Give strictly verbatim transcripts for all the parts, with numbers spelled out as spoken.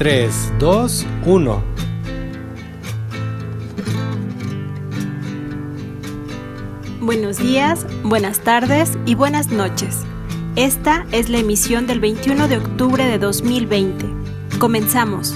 tres, dos, uno. Buenos días, buenas tardes y buenas noches. Esta es la emisión del veintiuno de octubre de dos mil veinte. Comenzamos.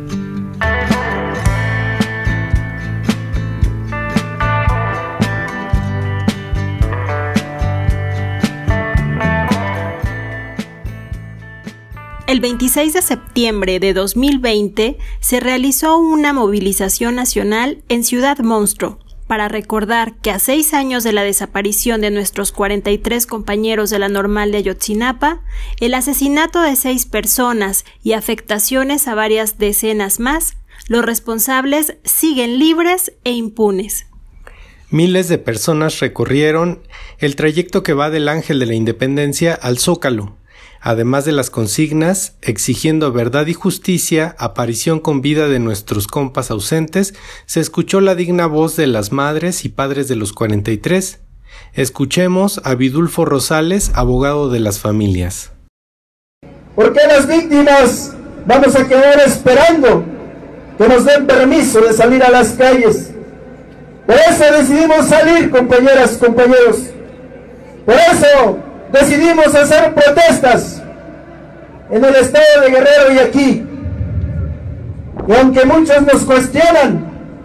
El veintiséis de septiembre de dos mil veinte se realizó una movilización nacional en Ciudad Monstruo para recordar que a seis años de la desaparición de nuestros cuarenta y tres compañeros de la Normal de Ayotzinapa, el asesinato de seis personas y afectaciones a varias decenas más, los responsables siguen libres e impunes. Miles de personas recorrieron el trayecto que va del Ángel de la Independencia al Zócalo, además de las consignas exigiendo verdad y justicia, aparición con vida de nuestros compas ausentes, se escuchó la digna voz de las madres y padres de los cuarenta y tres. Escuchemos a Vidulfo Rosales, abogado de las familias. ¿Por qué las víctimas vamos a quedar esperando que nos den permiso de salir a las calles? Por eso decidimos salir, compañeras, compañeros. Por eso decidimos hacer protestas en el estado de Guerrero y aquí. Y aunque muchos nos cuestionan,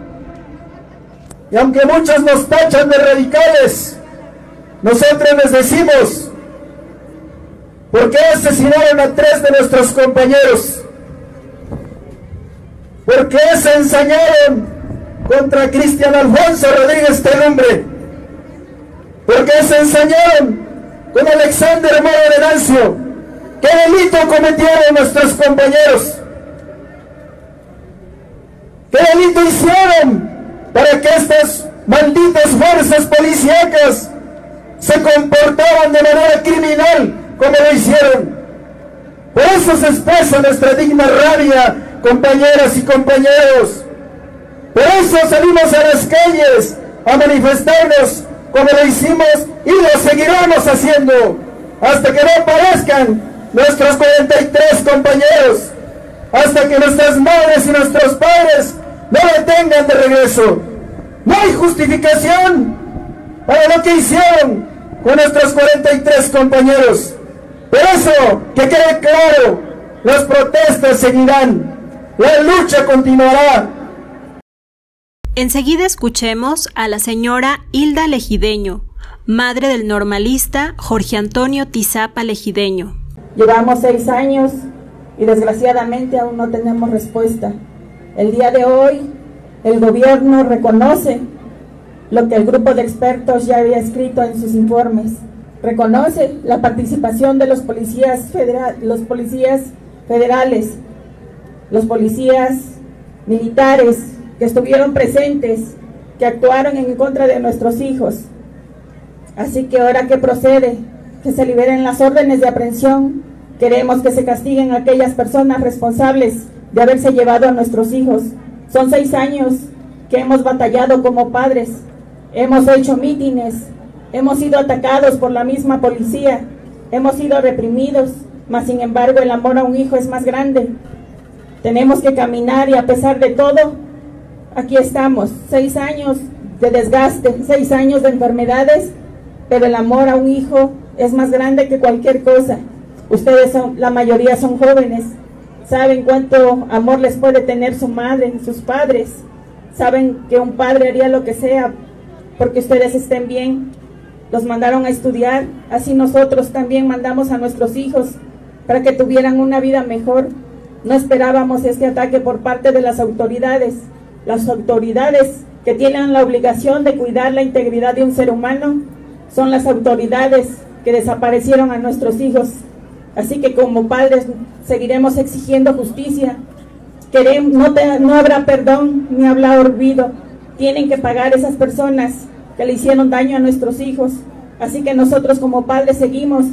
y aunque muchos nos tachan de radicales, nosotros les decimos: ¿por qué asesinaron a tres de nuestros compañeros? ¿Por qué se ensañaron contra Cristian Alfonso Rodríguez Telumbre? ¿Por qué se ensañaron con Alexander Mora Venancio? ¿Qué delito cometieron nuestros compañeros? ¿Qué delito hicieron para que estas malditas fuerzas policíacas se comportaban de manera criminal como lo hicieron? Por eso se expresa nuestra digna rabia, compañeras y compañeros. Por eso salimos a las calles a manifestarnos como lo hicimos y lo seguiremos haciendo hasta que no aparezcan nuestros cuarenta y tres compañeros, hasta que nuestras madres y nuestros padres no lo tengan de regreso. No hay justificación para lo que hicieron con nuestros cuarenta y tres compañeros. Por eso, que quede claro, las protestas seguirán, la lucha continuará. Enseguida escuchemos a la señora Hilda Legideño, madre del normalista Jorge Antonio Tizapa Legideño. Llevamos seis años y desgraciadamente aún no tenemos respuesta. El día de hoy el gobierno reconoce lo que el grupo de expertos ya había escrito en sus informes. Reconoce la participación de los policías federal, los policías federales, los policías militares que estuvieron presentes, que actuaron en contra de nuestros hijos. Así que ahora que procede, que se liberen las órdenes de aprehensión. Queremos que se castiguen a aquellas personas responsables de haberse llevado a nuestros hijos. Son seis años que hemos batallado como padres, hemos hecho mítines, hemos sido atacados por la misma policía, hemos sido reprimidos, mas sin embargo el amor a un hijo es más grande. Tenemos que caminar y a pesar de todo, aquí estamos, seis años de desgaste, seis años de enfermedades, pero el amor a un hijo es más grande que cualquier cosa. Ustedes son, la mayoría son jóvenes, saben cuánto amor les puede tener su madre, sus padres, saben que un padre haría lo que sea porque ustedes estén bien. Los mandaron a estudiar, así nosotros también mandamos a nuestros hijos para que tuvieran una vida mejor. No esperábamos este ataque por parte de las autoridades. Las autoridades que tienen la obligación de cuidar la integridad de un ser humano son las autoridades que desaparecieron a nuestros hijos. Así que como padres seguiremos exigiendo justicia. Queremos, no, te, no habrá perdón ni habrá olvido. Tienen que pagar esas personas que le hicieron daño a nuestros hijos. Así que nosotros como padres seguimos.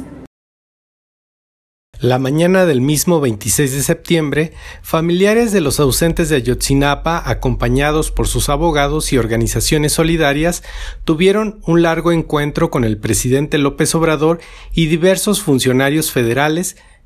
La mañana del mismo veintiséis de septiembre, familiares de los ausentes de Ayotzinapa, acompañados por sus abogados y organizaciones solidarias, tuvieron un largo encuentro con el presidente López Obrador y diversos funcionarios federales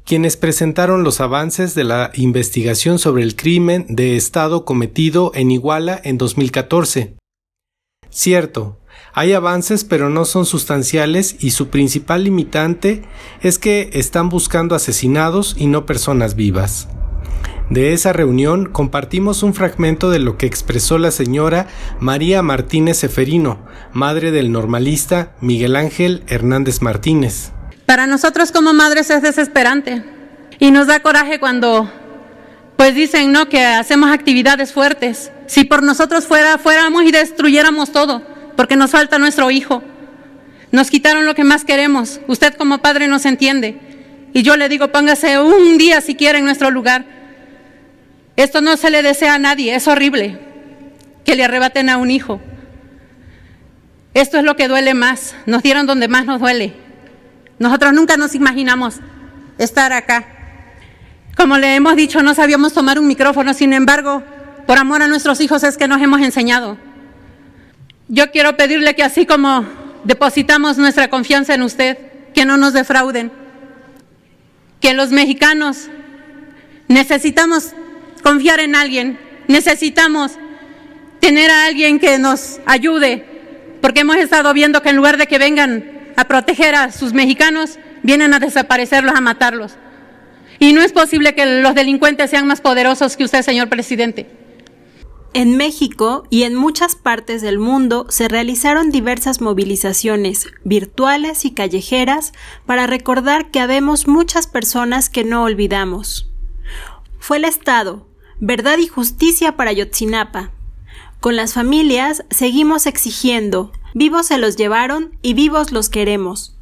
quienes presentaron los avances de la investigación sobre el crimen de Estado cometido en Iguala en dos mil catorce. Cierto, hay avances pero no son sustanciales y su principal limitante es que están buscando asesinados y no personas vivas. De esa reunión compartimos un fragmento de lo que expresó la señora María Martínez Seferino, madre del normalista Miguel Ángel Hernández Martínez. Para nosotros como madres es desesperante y nos da coraje cuando pues dicen no que hacemos actividades fuertes. Si por nosotros fuera, fuéramos y destruyéramos todo, porque nos falta nuestro hijo. Nos quitaron lo que más queremos. Usted como padre nos entiende. Y yo le digo, póngase un día si quiere en nuestro lugar. Esto no se le desea a nadie, es horrible que le arrebaten a un hijo. Esto es lo que duele más, nos dieron donde más nos duele. Nosotros nunca nos imaginamos estar acá. Como le hemos dicho, no sabíamos tomar un micrófono, sin embargo, por amor a nuestros hijos es que nos hemos enseñado. Yo quiero pedirle que así como depositamos nuestra confianza en usted, que no nos defrauden, que los mexicanos necesitamos confiar en alguien, necesitamos tener a alguien que nos ayude, porque hemos estado viendo que en lugar de que vengan a proteger a sus mexicanos, vienen a desaparecerlos, a matarlos. Y no es posible que los delincuentes sean más poderosos que usted, señor presidente. En México y en muchas partes del mundo se realizaron diversas movilizaciones virtuales y callejeras para recordar que habemos muchas personas que no olvidamos. Fue el Estado, verdad y justicia para Ayotzinapa. Con las familias seguimos exigiendo, vivos se los llevaron y vivos los queremos.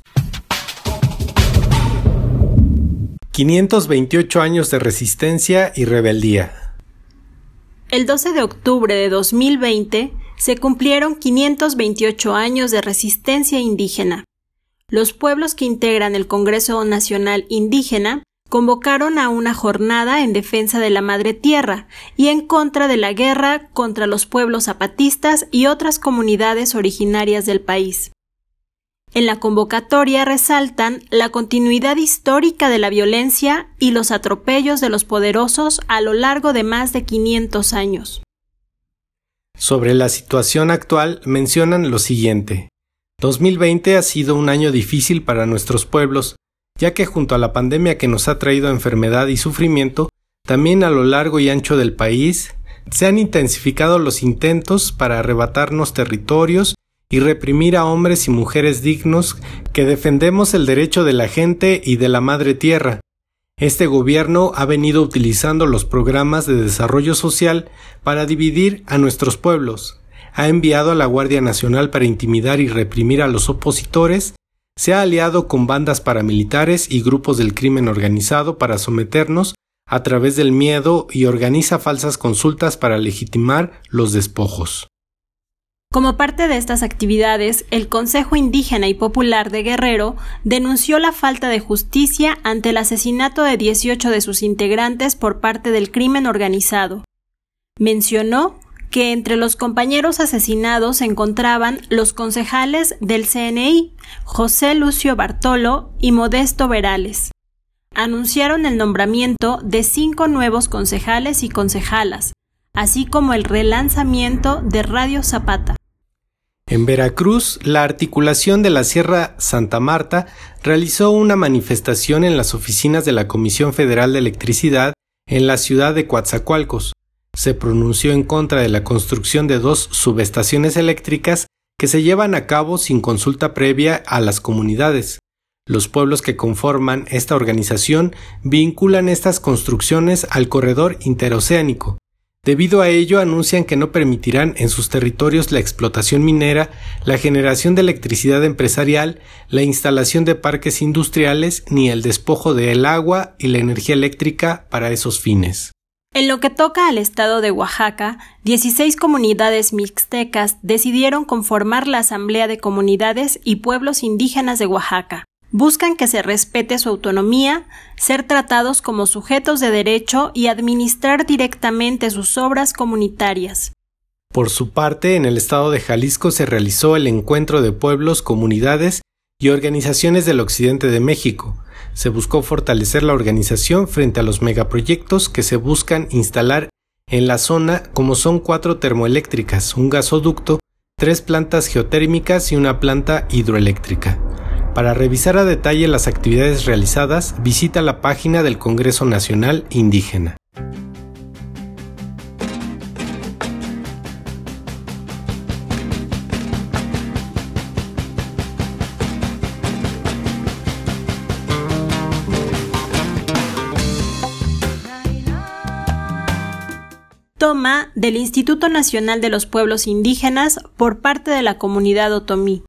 quinientos veintiocho años de resistencia y rebeldía. El doce de octubre de dos mil veinte se cumplieron quinientos veintiocho años de resistencia indígena. Los pueblos que integran el Congreso Nacional Indígena convocaron a una jornada en defensa de la Madre Tierra y en contra de la guerra contra los pueblos zapatistas y otras comunidades originarias del país. En la convocatoria resaltan la continuidad histórica de la violencia y los atropellos de los poderosos a lo largo de más de quinientos años. Sobre la situación actual mencionan lo siguiente. dos mil veinte ha sido un año difícil para nuestros pueblos, ya que junto a la pandemia que nos ha traído enfermedad y sufrimiento, también a lo largo y ancho del país se han intensificado los intentos para arrebatarnos territorios y reprimir a hombres y mujeres dignos que defendemos el derecho de la gente y de la madre tierra. Este gobierno ha venido utilizando los programas de desarrollo social para dividir a nuestros pueblos, ha enviado a la Guardia Nacional para intimidar y reprimir a los opositores, se ha aliado con bandas paramilitares y grupos del crimen organizado para someternos a través del miedo y organiza falsas consultas para legitimar los despojos. Como parte de estas actividades, el Consejo Indígena y Popular de Guerrero denunció la falta de justicia ante el asesinato de dieciocho de sus integrantes por parte del crimen organizado. Mencionó que entre los compañeros asesinados se encontraban los concejales del C N I, José Lucio Bartolo y Modesto Verales. Anunciaron el nombramiento de cinco nuevos concejales y concejalas, así como el relanzamiento de Radio Zapata. En Veracruz, la articulación de la Sierra Santa Marta realizó una manifestación en las oficinas de la Comisión Federal de Electricidad en la ciudad de Coatzacoalcos. Se pronunció en contra de la construcción de dos subestaciones eléctricas que se llevan a cabo sin consulta previa a las comunidades. Los pueblos que conforman esta organización vinculan estas construcciones al corredor interoceánico. Debido a ello, anuncian que no permitirán en sus territorios la explotación minera, la generación de electricidad empresarial, la instalación de parques industriales ni el despojo del agua y la energía eléctrica para esos fines. En lo que toca al estado de Oaxaca, dieciséis comunidades mixtecas decidieron conformar la Asamblea de Comunidades y Pueblos Indígenas de Oaxaca. Buscan que se respete su autonomía, ser tratados como sujetos de derecho y administrar directamente sus obras comunitarias. Por su parte, en el estado de Jalisco se realizó el Encuentro de Pueblos, Comunidades y organizaciones del occidente de México. Se buscó fortalecer la organización frente a los megaproyectos que se buscan instalar en la zona, como son cuatro termoeléctricas, un gasoducto, tres plantas geotérmicas y una planta hidroeléctrica. Para revisar a detalle las actividades realizadas, visita la página del Congreso Nacional Indígena. Toma del Instituto Nacional de los Pueblos Indígenas por parte de la comunidad otomí.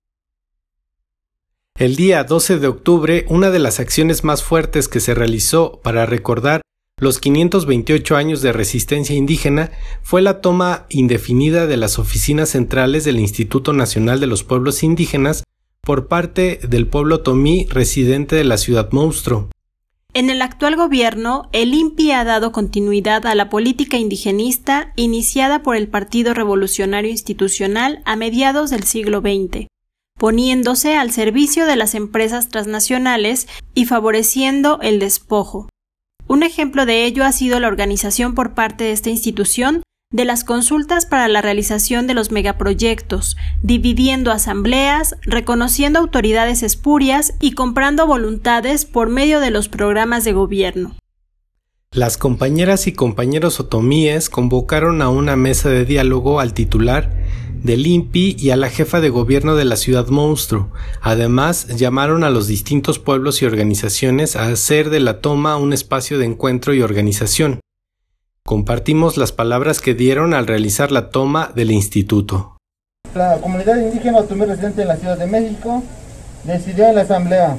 El día doce de octubre, una de las acciones más fuertes que se realizó para recordar los quinientos veintiocho años de resistencia indígena fue la toma indefinida de las oficinas centrales del Instituto Nacional de los Pueblos Indígenas por parte del pueblo otomí residente de la Ciudad Monstruo. En el actual gobierno, el I N P I ha dado continuidad a la política indigenista iniciada por el Partido Revolucionario Institucional a mediados del siglo veinte, poniéndose al servicio de las empresas transnacionales y favoreciendo el despojo. Un ejemplo de ello ha sido la organización por parte de esta institución de las consultas para la realización de los megaproyectos, dividiendo asambleas, reconociendo autoridades espurias y comprando voluntades por medio de los programas de gobierno. Las compañeras y compañeros otomíes convocaron a una mesa de diálogo al titular del I N P I y a la jefa de gobierno de la Ciudad Monstruo. Además, llamaron a los distintos pueblos y organizaciones a hacer de la toma un espacio de encuentro y organización. Compartimos las palabras que dieron al realizar la toma del instituto. La comunidad indígena otomí residente en la Ciudad de México decidió en la asamblea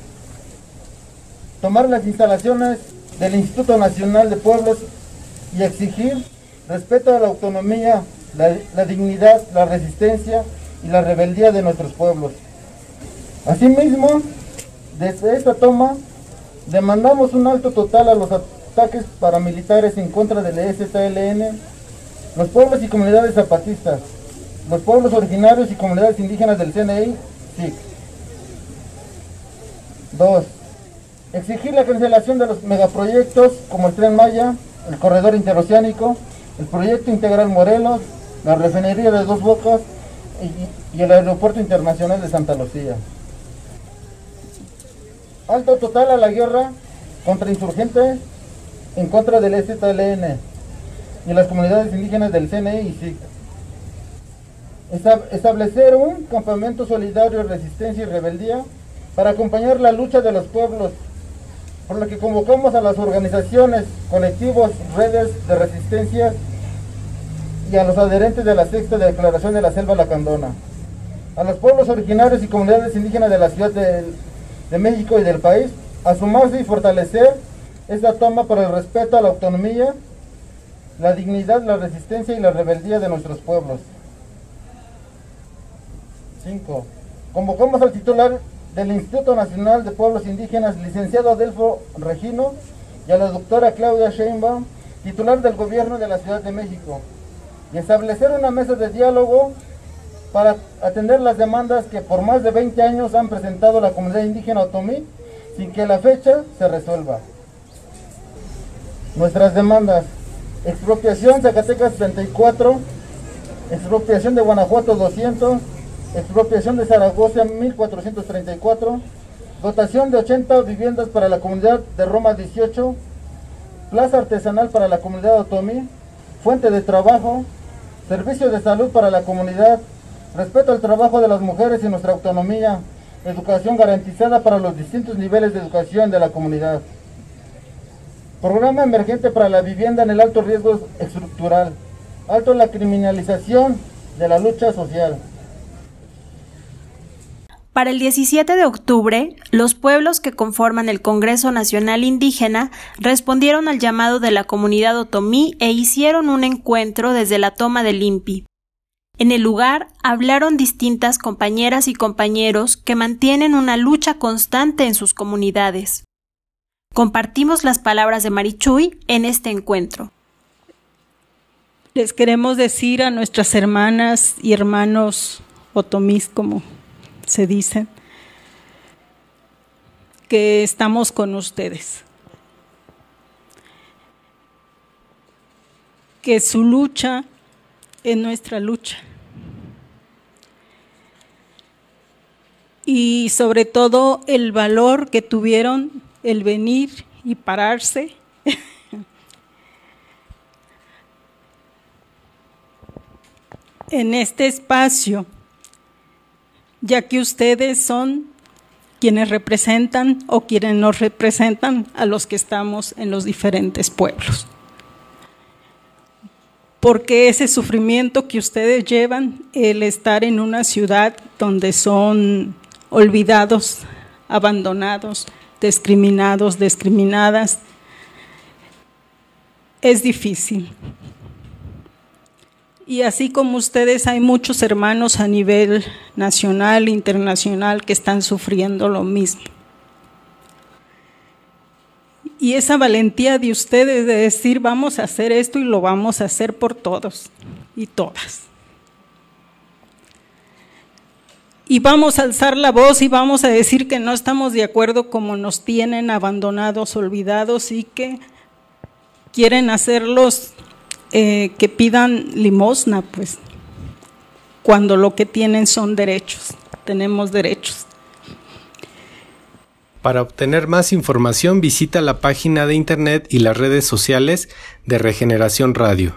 tomar las instalaciones del Instituto Nacional de Pueblos y exigir respeto a la autonomía, la, la dignidad, la resistencia y la rebeldía de nuestros pueblos. Asimismo, desde esta toma demandamos un alto total a los ataques paramilitares en contra del E Z L N, los pueblos y comunidades zapatistas, los pueblos originarios y comunidades indígenas del C N I, S I C. dos. Exigir la cancelación de los megaproyectos como el Tren Maya, el Corredor Interoceánico, el Proyecto Integral Morelos, la Refinería de Dos Bocas y, y el Aeropuerto Internacional de Santa Lucía. Alto total a la guerra contra insurgentes en contra del E Z L N y las comunidades indígenas del C N I y S I C. Establecer un campamento solidario de resistencia y rebeldía para acompañar la lucha de los pueblos, por lo que convocamos a las organizaciones, colectivos, redes de resistencia y a los adherentes de la sexta Declaración de la Selva Lacandona, a los pueblos originarios y comunidades indígenas de la Ciudad de, de México y del país, a sumarse y fortalecer esta toma por el respeto a la autonomía, la dignidad, la resistencia y la rebeldía de nuestros pueblos. cinco. Convocamos al titular del Instituto Nacional de Pueblos Indígenas, licenciado Adelfo Regino, y a la doctora Claudia Sheinbaum, titular del Gobierno de la Ciudad de México, y establecer una mesa de diálogo para atender las demandas que por más de veinte años han presentado la comunidad indígena otomí, sin que la fecha se resuelva. Nuestras demandas: expropiación Zacatecas treinta y cuatro, expropiación de Guanajuato doscientos, expropiación de Zaragoza mil cuatrocientos treinta y cuatro, dotación de ochenta viviendas para la comunidad de Roma dieciocho, plaza artesanal para la comunidad otomí, fuente de trabajo, servicio de salud para la comunidad, respeto al trabajo de las mujeres y nuestra autonomía, educación garantizada para los distintos niveles de educación de la comunidad. Programa emergente para la vivienda en el alto riesgo estructural, alto en la criminalización de la lucha social. Para el diecisiete de octubre, los pueblos que conforman el Congreso Nacional Indígena respondieron al llamado de la comunidad otomí e hicieron un encuentro desde la toma del I N P I. En el lugar hablaron distintas compañeras y compañeros que mantienen una lucha constante en sus comunidades. Compartimos las palabras de Marichuy en este encuentro. Les queremos decir a nuestras hermanas y hermanos otomís, como se dicen, que estamos con ustedes. Que su lucha es nuestra lucha. Y sobre todo el valor que tuvieron el venir y pararse en este espacio, ya que ustedes son quienes representan o quienes nos representan a los que estamos en los diferentes pueblos. Porque ese sufrimiento que ustedes llevan, el estar en una ciudad donde son olvidados, abandonados, discriminados, discriminadas, es difícil. Y así como ustedes, hay muchos hermanos a nivel nacional, internacional, que están sufriendo lo mismo. Y esa valentía de ustedes de decir, vamos a hacer esto y lo vamos a hacer por todos y todas. Y vamos a alzar la voz y vamos a decir que no estamos de acuerdo como nos tienen abandonados, olvidados y que quieren hacerlos eh, que pidan limosna, pues, cuando lo que tienen son derechos, tenemos derechos. Para obtener más información, visita la página de internet y las redes sociales de Regeneración Radio.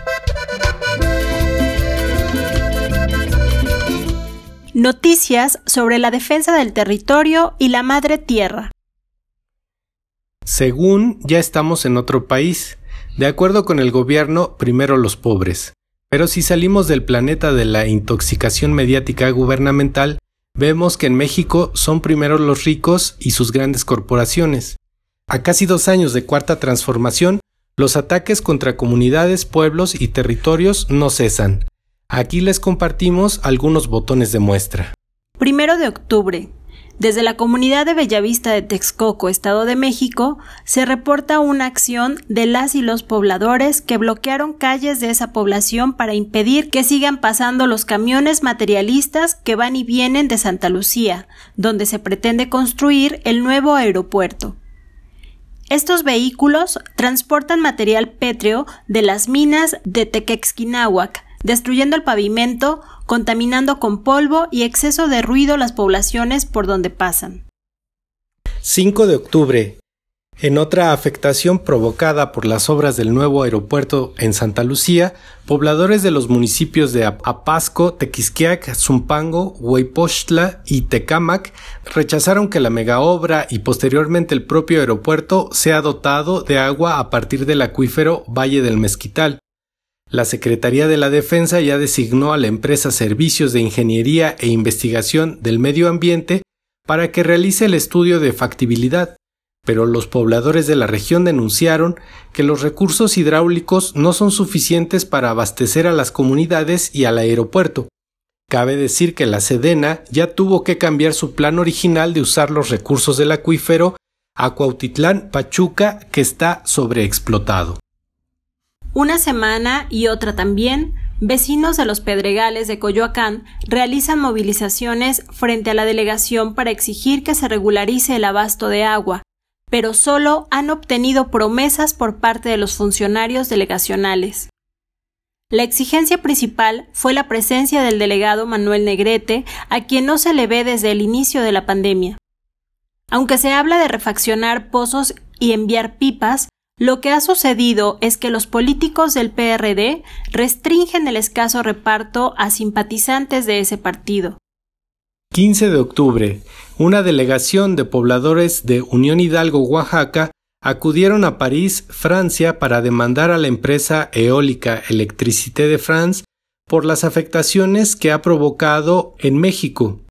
Noticias sobre la defensa del territorio y la madre tierra. Según ya estamos en otro país. De acuerdo con el gobierno, primero los pobres. Pero si salimos del planeta de la intoxicación mediática gubernamental, vemos que en México son primero los ricos y sus grandes corporaciones. A casi dos años de Cuarta Transformación, los ataques contra comunidades, pueblos y territorios no cesan. Aquí les compartimos algunos botones de muestra. Primero de octubre. Desde la comunidad de Bellavista de Texcoco, Estado de México, se reporta una acción de las y los pobladores que bloquearon calles de esa población para impedir que sigan pasando los camiones materialistas que van y vienen de Santa Lucía, donde se pretende construir el nuevo aeropuerto. Estos vehículos transportan material pétreo de las minas de Tequexquinahuac, destruyendo el pavimento, contaminando con polvo y exceso de ruido las poblaciones por donde pasan. cinco de octubre. En otra afectación provocada por las obras del nuevo aeropuerto en Santa Lucía, pobladores de los municipios de Apasco, Tequisquiac, Zumpango, Hueypochtla y Tecámac rechazaron que la megaobra y posteriormente el propio aeropuerto sea dotado de agua a partir del acuífero Valle del Mezquital. La Secretaría de la Defensa ya designó a la empresa Servicios de Ingeniería e Investigación del Medio Ambiente para que realice el estudio de factibilidad, pero los pobladores de la región denunciaron que los recursos hidráulicos no son suficientes para abastecer a las comunidades y al aeropuerto. Cabe decir que la Sedena ya tuvo que cambiar su plan original de usar los recursos del acuífero a Cuautitlán, Pachuca, que está sobreexplotado. Una semana y otra también, vecinos de los Pedregales de Coyoacán realizan movilizaciones frente a la delegación para exigir que se regularice el abasto de agua, pero solo han obtenido promesas por parte de los funcionarios delegacionales. La exigencia principal fue la presencia del delegado Manuel Negrete, a quien no se le ve desde el inicio de la pandemia. Aunque se habla de refaccionar pozos y enviar pipas, lo que ha sucedido es que los políticos del P R D restringen el escaso reparto a simpatizantes de ese partido. quince de octubre. Una delegación de pobladores de Unión Hidalgo, Oaxaca, acudieron a París, Francia, para demandar a la empresa eólica Electricité de France por las afectaciones que ha provocado en México.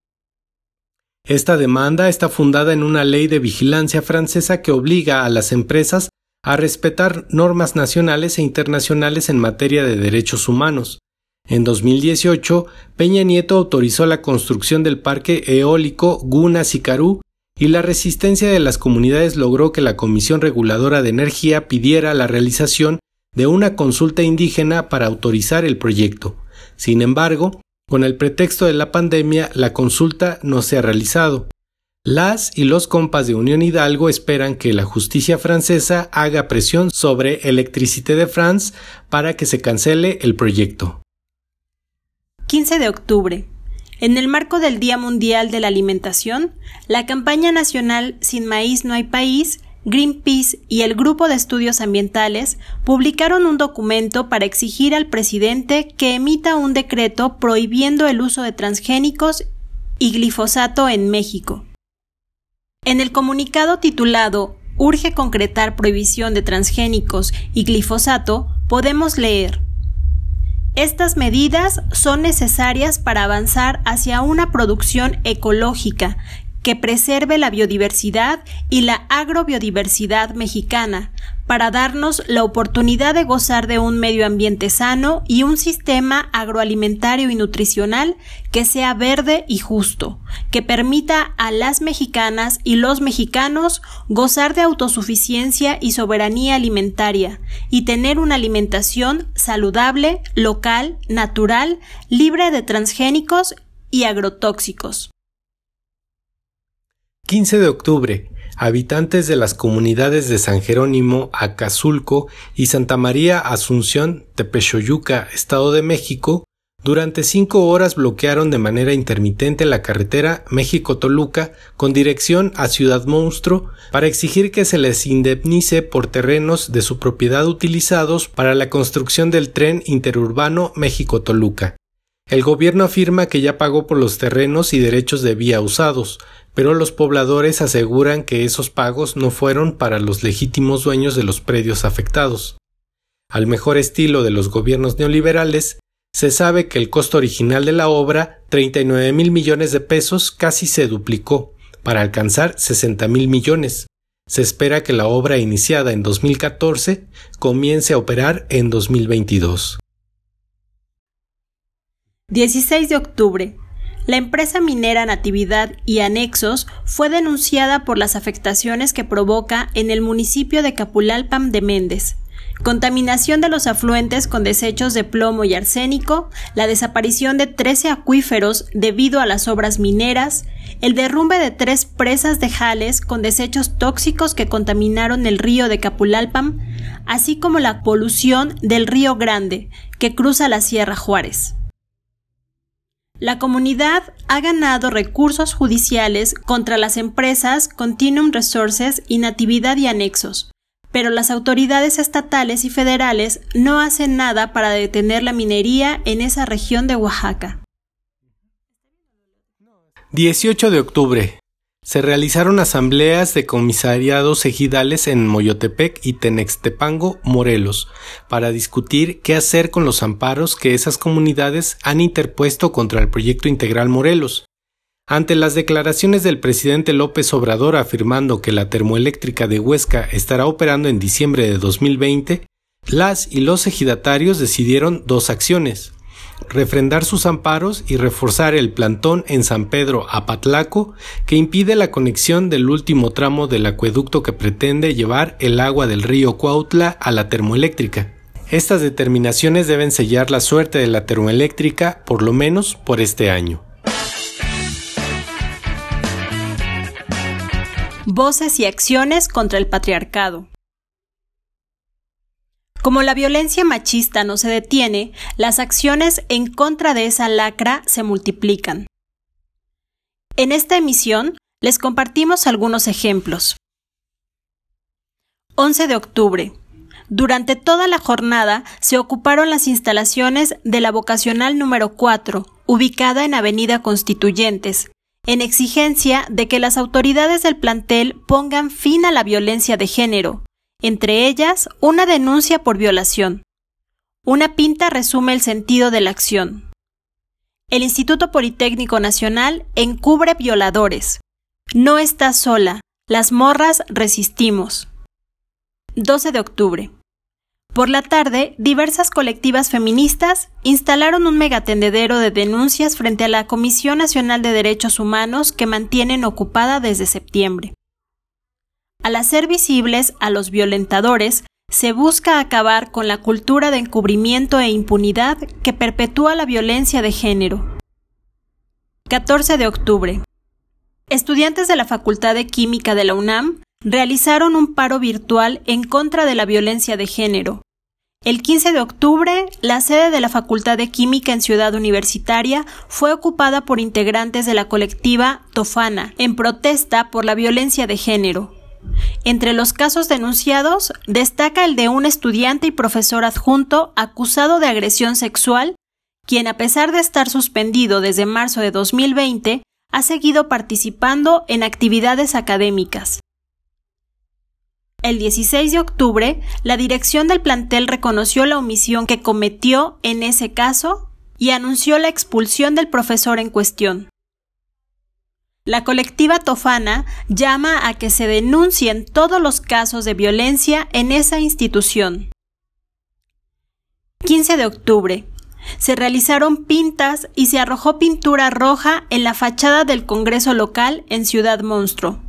Esta demanda está fundada en una ley de vigilancia francesa que obliga a las empresas a respetar normas nacionales e internacionales en materia de derechos humanos. En dos mil dieciocho, Peña Nieto autorizó la construcción del parque eólico Guna-Sicarú y la resistencia de las comunidades logró que la Comisión Reguladora de Energía pidiera la realización de una consulta indígena para autorizar el proyecto. Sin embargo, con el pretexto de la pandemia, la consulta no se ha realizado. Las y los compas de Unión Hidalgo esperan que la justicia francesa haga presión sobre Electricité de France para que se cancele el proyecto. quince de octubre. En el marco del Día Mundial de la Alimentación, la campaña nacional Sin Maíz No Hay País, Greenpeace y el Grupo de Estudios Ambientales publicaron un documento para exigir al presidente que emita un decreto prohibiendo el uso de transgénicos y glifosato en México. En el comunicado titulado Urge concretar prohibición de transgénicos y glifosato, podemos leer: estas medidas son necesarias para avanzar hacia una producción ecológica que preserve la biodiversidad y la agrobiodiversidad mexicana, para darnos la oportunidad de gozar de un medio ambiente sano y un sistema agroalimentario y nutricional que sea verde y justo, que permita a las mexicanas y los mexicanos gozar de autosuficiencia y soberanía alimentaria y tener una alimentación saludable, local, natural, libre de transgénicos y agrotóxicos. quince de octubre. Habitantes de las comunidades de San Jerónimo, Acazulco y Santa María Asunción, Tepechoyuca, Estado de México, durante cinco horas bloquearon de manera intermitente la carretera México-Toluca con dirección a Ciudad Monstruo para exigir que se les indemnice por terrenos de su propiedad utilizados para la construcción del tren interurbano México-Toluca. El gobierno afirma que ya pagó por los terrenos y derechos de vía usados, pero los pobladores aseguran que esos pagos no fueron para los legítimos dueños de los predios afectados. Al mejor estilo de los gobiernos neoliberales, se sabe que el costo original de la obra, treinta y nueve mil millones de pesos, casi se duplicó, para alcanzar sesenta mil millones. Se espera que la obra iniciada en dos mil catorce comience a operar en dos mil veintidós. dieciséis de octubre. La empresa minera Natividad y Anexos fue denunciada por las afectaciones que provoca en el municipio de Capulalpan de Méndez. Contaminación de los afluentes con desechos de plomo y arsénico, la desaparición de trece acuíferos debido a las obras mineras, el derrumbe de tres presas de Jales con desechos tóxicos que contaminaron el río de Capulalpan, así como la polución del Río Grande, que cruza la Sierra Juárez. La comunidad ha ganado recursos judiciales contra las empresas Continuum Resources y Natividad y Anexos, pero las autoridades estatales y federales no hacen nada para detener la minería en esa región de Oaxaca. dieciocho de octubre. Se realizaron asambleas de comisariados ejidales en Moyotepec y Tenextepango, Morelos, para discutir qué hacer con los amparos que esas comunidades han interpuesto contra el proyecto integral Morelos. Ante las declaraciones del presidente López Obrador afirmando que la termoeléctrica de Huesca estará operando en diciembre de dos mil veinte, las y los ejidatarios decidieron dos acciones: refrendar sus amparos y reforzar el plantón en San Pedro Apatlaco, que impide la conexión del último tramo del acueducto que pretende llevar el agua del río Cuautla a la termoeléctrica. Estas determinaciones deben sellar la suerte de la termoeléctrica, por lo menos por este año. Voces y acciones contra el patriarcado. Como la violencia machista no se detiene, las acciones en contra de esa lacra se multiplican. En esta emisión les compartimos algunos ejemplos. once de octubre. Durante toda la jornada se ocuparon las instalaciones de la vocacional número cuatro, ubicada en Avenida Constituyentes, en exigencia de que las autoridades del plantel pongan fin a la violencia de género, entre ellas una denuncia por violación. Una pinta resume el sentido de la acción. El Instituto Politécnico Nacional encubre violadores. No estás sola, las morras resistimos. doce de octubre. Por la tarde, diversas colectivas feministas instalaron un megatendedero de denuncias frente a la Comisión Nacional de Derechos Humanos que mantienen ocupada desde septiembre. Al hacer visibles a los violentadores, se busca acabar con la cultura de encubrimiento e impunidad que perpetúa la violencia de género. catorce de octubre. estudiantes de la Facultad de Química de la UNAM realizaron un paro virtual en contra de la violencia de género. El quince de octubre, la sede de la Facultad de Química en Ciudad Universitaria fue ocupada por integrantes de la colectiva Tofana, en protesta por la violencia de género. Entre los casos denunciados, destaca el de un estudiante y profesor adjunto acusado de agresión sexual, quien a pesar de estar suspendido desde marzo de dos mil veinte, ha seguido participando en actividades académicas. El dieciséis de octubre, la dirección del plantel reconoció la omisión que cometió en ese caso y anunció la expulsión del profesor en cuestión. La colectiva Tofana llama a que se denuncien todos los casos de violencia en esa institución. quince de octubre. Se realizaron pintas y se arrojó pintura roja en la fachada del Congreso local en Ciudad Monstruo.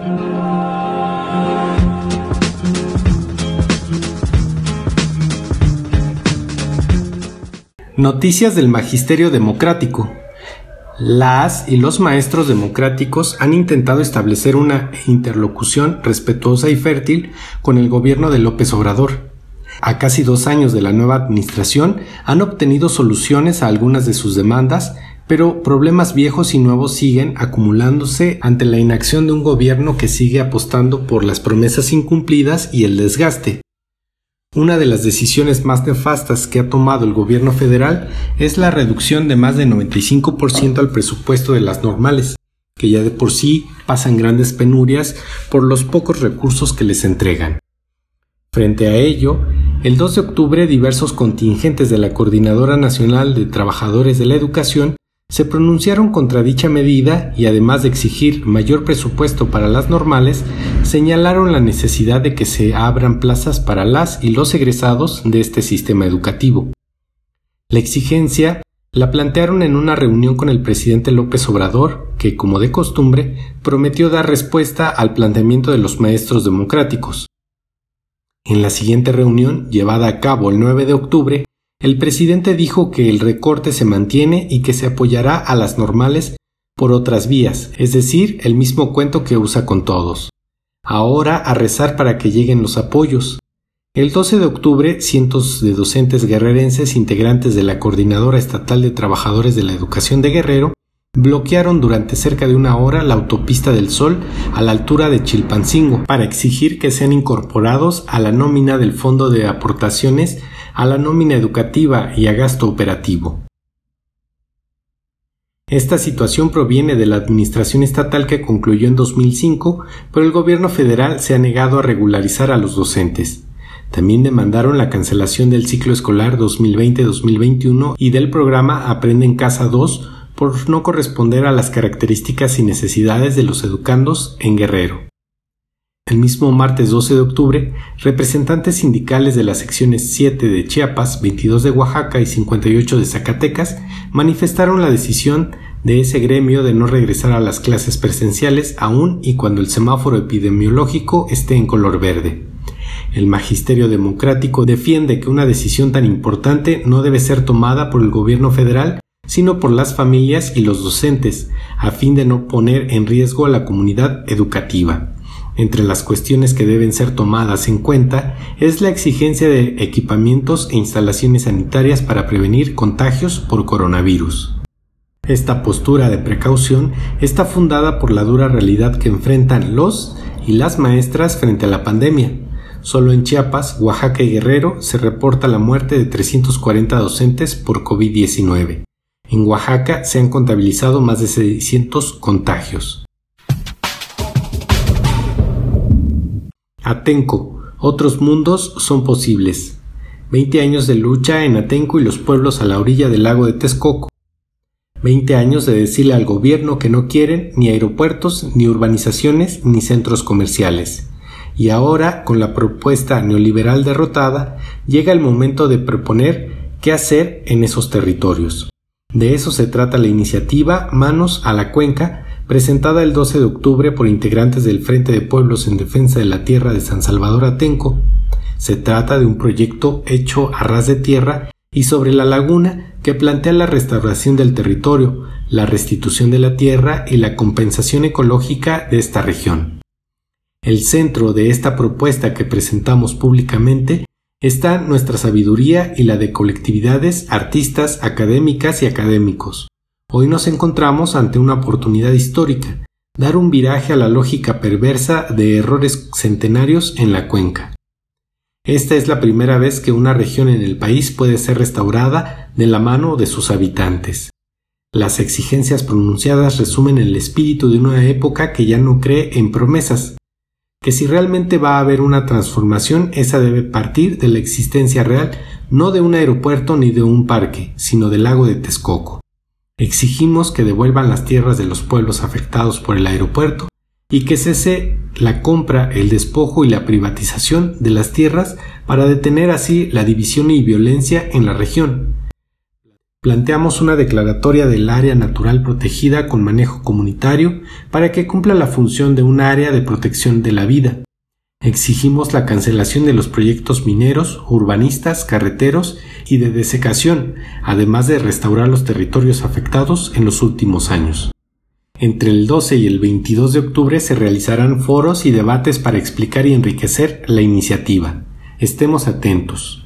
Noticias del Magisterio Democrático. Las y los maestros democráticos han intentado establecer una interlocución respetuosa y fértil con el gobierno de López Obrador. A casi dos años de la nueva administración han obtenido soluciones a algunas de sus demandas, pero problemas viejos y nuevos siguen acumulándose ante la inacción de un gobierno que sigue apostando por las promesas incumplidas y el desgaste. Una de las decisiones más nefastas que ha tomado el gobierno federal es la reducción de más de noventa y cinco por ciento al presupuesto de las normales, que ya de por sí pasan grandes penurias por los pocos recursos que les entregan. Frente a ello, el dos de octubre diversos contingentes de la Coordinadora Nacional de Trabajadores de la Educación se pronunciaron contra dicha medida y además de exigir mayor presupuesto para las normales, señalaron la necesidad de que se abran plazas para las y los egresados de este sistema educativo. La exigencia la plantearon en una reunión con el presidente López Obrador, que, como de costumbre, prometió dar respuesta al planteamiento de los maestros democráticos. En la siguiente reunión, llevada a cabo el nueve de octubre, el presidente dijo que el recorte se mantiene y que se apoyará a las normales por otras vías, es decir, el mismo cuento que usa con todos. Ahora a rezar para que lleguen los apoyos. El doce de octubre, cientos de docentes guerrerenses integrantes de la Coordinadora Estatal de Trabajadores de la Educación de Guerrero bloquearon durante cerca de una hora la autopista del Sol a la altura de Chilpancingo para exigir que sean incorporados a la nómina del Fondo de Aportaciones, a la nómina educativa y a gasto operativo. Esta situación proviene de la administración estatal que concluyó en dos mil cinco, pero el gobierno federal se ha negado a regularizar a los docentes. También demandaron la cancelación del ciclo escolar dos mil veinte dos mil veintiuno y del programa Aprende en Casa dos por no corresponder a las características y necesidades de los educandos en Guerrero. El mismo martes doce de octubre, representantes sindicales de las secciones siete de Chiapas, veintidós de Oaxaca y cincuenta y ocho de Zacatecas manifestaron la decisión de ese gremio de no regresar a las clases presenciales aún y cuando el semáforo epidemiológico esté en color verde. El Magisterio Democrático defiende que una decisión tan importante no debe ser tomada por el gobierno federal, sino por las familias y los docentes, a fin de no poner en riesgo a la comunidad educativa. Entre las cuestiones que deben ser tomadas en cuenta es la exigencia de equipamientos e instalaciones sanitarias para prevenir contagios por coronavirus. Esta postura de precaución está fundada por la dura realidad que enfrentan los y las maestras frente a la pandemia. Solo en Chiapas, Oaxaca y Guerrero se reporta la muerte de trescientos cuarenta docentes por COVID diecinueve. En Oaxaca se han contabilizado más de seiscientos contagios. Atenco, otros mundos son posibles. veinte años de lucha en Atenco y los pueblos a la orilla del lago de Texcoco. veinte años de decirle al gobierno que no quieren ni aeropuertos, ni urbanizaciones, ni centros comerciales. Y ahora, con la propuesta neoliberal derrotada, llega el momento de proponer qué hacer en esos territorios. De eso se trata la iniciativa Manos a la Cuenca, presentada el doce de octubre por integrantes del Frente de Pueblos en Defensa de la Tierra de San Salvador Atenco. Se trata de un proyecto hecho a ras de tierra y sobre la laguna que plantea la restauración del territorio, la restitución de la tierra y la compensación ecológica de esta región. El centro de esta propuesta que presentamos públicamente está nuestra sabiduría y la de colectividades, artistas, académicas y académicos. Hoy nos encontramos ante una oportunidad histórica, dar un viraje a la lógica perversa de errores centenarios en la cuenca. Esta es la primera vez que una región en el país puede ser restaurada de la mano de sus habitantes. Las exigencias pronunciadas resumen el espíritu de una época que ya no cree en promesas, que si realmente va a haber una transformación, esa debe partir de la existencia real, no de un aeropuerto ni de un parque, sino del lago de Texcoco. Exigimos que devuelvan las tierras de los pueblos afectados por el aeropuerto y que cese la compra, el despojo y la privatización de las tierras para detener así la división y violencia en la región. Planteamos una declaratoria del área natural protegida con manejo comunitario para que cumpla la función de un área de protección de la vida. Exigimos la cancelación de los proyectos mineros, urbanistas, carreteros y de desecación, además de restaurar los territorios afectados en los últimos años. Entre el doce y el veintidós de octubre se realizarán foros y debates para explicar y enriquecer la iniciativa. Estemos atentos.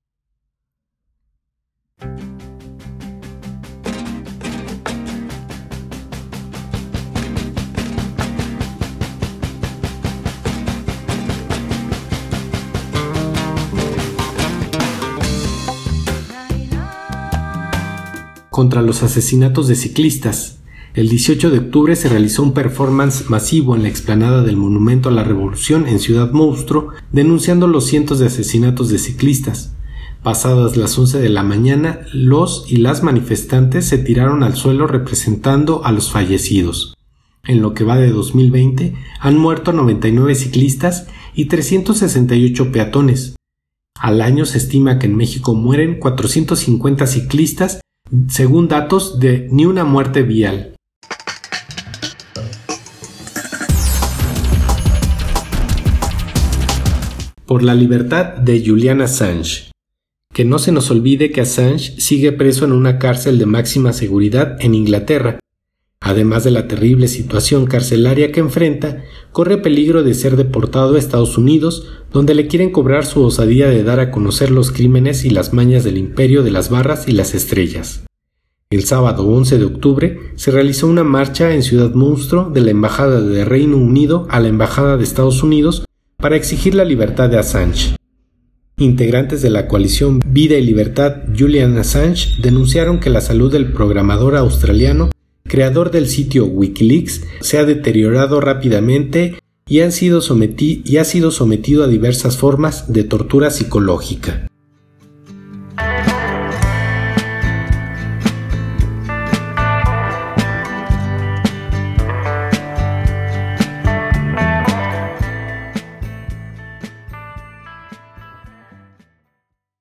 Contra los asesinatos de ciclistas. El dieciocho de octubre se realizó un performance masivo en la explanada del Monumento a la Revolución en Ciudad Monstruo, denunciando los cientos de asesinatos de ciclistas. Pasadas las once de la mañana, los y las manifestantes se tiraron al suelo representando a los fallecidos. En lo que va de dos mil veinte, han muerto noventa y nueve ciclistas y trescientos sesenta y ocho peatones. Al año se estima que en México mueren cuatrocientos cincuenta ciclistas, según datos de Ni una muerte vial. Por la libertad de Julian Assange. Que no se nos olvide que Assange sigue preso en una cárcel de máxima seguridad en Inglaterra. Además de la terrible situación carcelaria que enfrenta, corre peligro de ser deportado a Estados Unidos, donde le quieren cobrar su osadía de dar a conocer los crímenes y las mañas del imperio de las barras y las estrellas. El sábado once de octubre se realizó una marcha en Ciudad Monstruo de la Embajada de Reino Unido a la Embajada de Estados Unidos para exigir la libertad de Assange. Integrantes de la coalición Vida y Libertad Julian Assange denunciaron que la salud del programador australiano, creador del sitio Wikileaks, se ha deteriorado rápidamente y, han sido someti- y ha sido sometido a diversas formas de tortura psicológica.